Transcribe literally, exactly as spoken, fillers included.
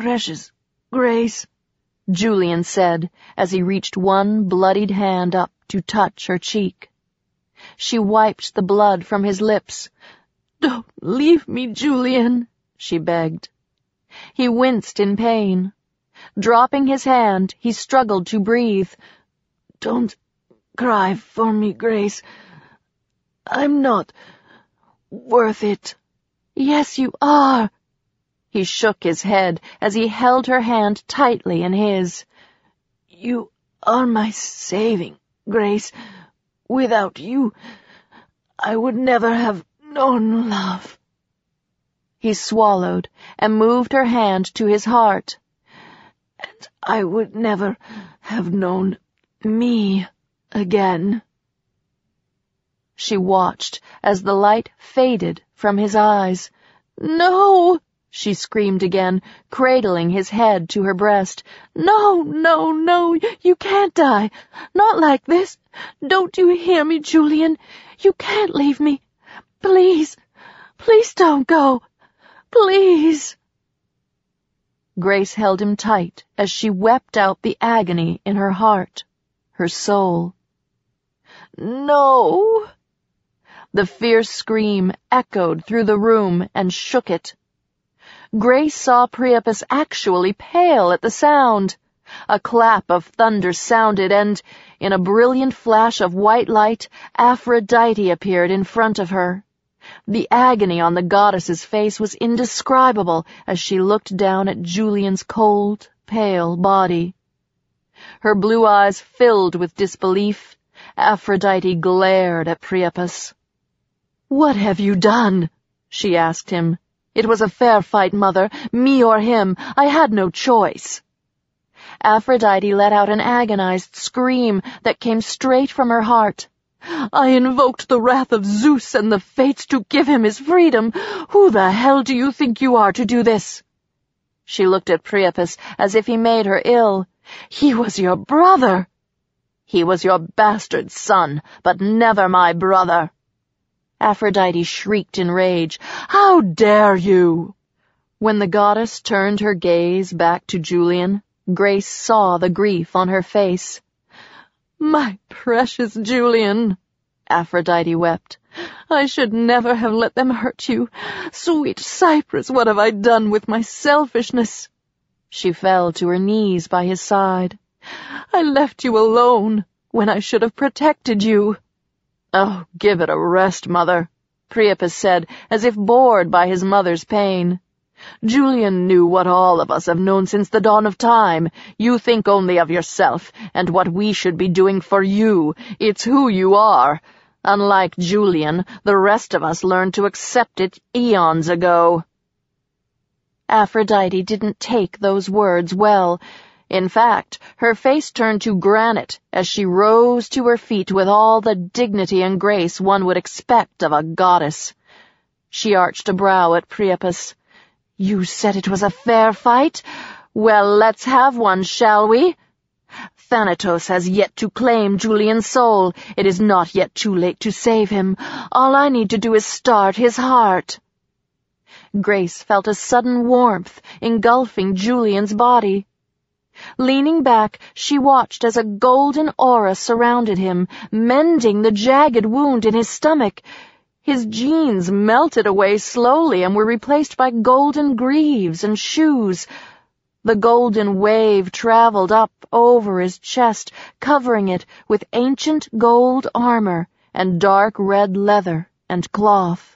precious Grace," Julian said as he reached one bloodied hand up to touch her cheek. She wiped the blood from his lips. "Don't leave me, Julian," she begged. He winced in pain. Dropping his hand, he struggled to breathe. "Don't cry for me, Grace. I'm not worth it." "Yes, you are." He shook his head as he held her hand tightly in his. "You are my saving, Grace. Without you, I would never have known love." He swallowed and moved her hand to his heart. "And I would never have known me again." She watched as the light faded from his eyes. "No!" she screamed again, cradling his head to her breast. "No, no, no, you can't die. Not like this. Don't you hear me, Julian? You can't leave me. Please, please don't go. Please." Grace held him tight as she wept out the agony in her heart, her soul. "No!" The fierce scream echoed through the room and shook it. Grace saw Priapus actually pale at the sound. A clap of thunder sounded, and, in a brilliant flash of white light, Aphrodite appeared in front of her. The agony on the goddess's face was indescribable as she looked down at Julian's cold, pale body. Her blue eyes filled with disbelief. Aphrodite glared at Priapus. "What have you done?" she asked him. "It was a fair fight, Mother, me or him. I had no choice." Aphrodite let out an agonized scream that came straight from her heart. "I invoked the wrath of Zeus and the fates to give him his freedom. Who the hell do you think you are to do this?" She looked at Priapus as if he made her ill. "He was your brother." "He was your bastard son, but never my brother." Aphrodite shrieked in rage. "How dare you!" When the goddess turned her gaze back to Julian, Grace saw the grief on her face. "My precious Julian," Aphrodite wept. "I should never have let them hurt you. Sweet Cyprus, what have I done with my selfishness?" She fell to her knees by his side. "I left you alone when I should have protected you." "Oh, give it a rest, Mother," Priapus said, as if bored by his mother's pain. "Julian knew what all of us have known since the dawn of time. You think only of yourself and what we should be doing for you. It's who you are. Unlike Julian, the rest of us learned to accept it eons ago." Aphrodite didn't take those words well. In fact, her face turned to granite as she rose to her feet with all the dignity and grace one would expect of a goddess. She arched a brow at Priapus. "You said it was a fair fight? Well, let's have one, shall we? Thanatos has yet to claim Julian's soul. It is not yet too late to save him. All I need to do is start his heart." Grace felt a sudden warmth engulfing Julian's body. Leaning back, she watched as a golden aura surrounded him, mending the jagged wound in his stomach. His jeans melted away slowly and were replaced by golden greaves and shoes. The golden wave traveled up over his chest, covering it with ancient gold armor and dark red leather and cloth.